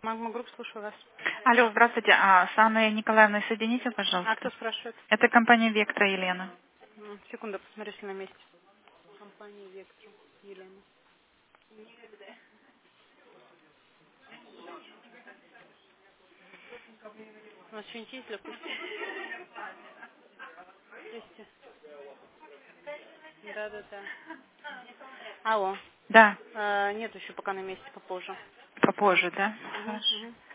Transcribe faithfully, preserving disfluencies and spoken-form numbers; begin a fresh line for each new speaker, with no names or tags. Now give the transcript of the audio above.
Магма-групп, слушаю вас.
Алло, здравствуйте. А, с Анной Николаевной соедините, пожалуйста.
А кто спрашивает?
Это компания «Вектра» Елена.
М, Секунду, посмотрю, если на месте. Компания Вектор. Елена. У нас что-нибудь есть для Кости? Кости. Да-да-да. Алло.
Да,
Э, нет еще пока на месте, попозже.
попозже, да?
Угу,
Хорошо.
угу.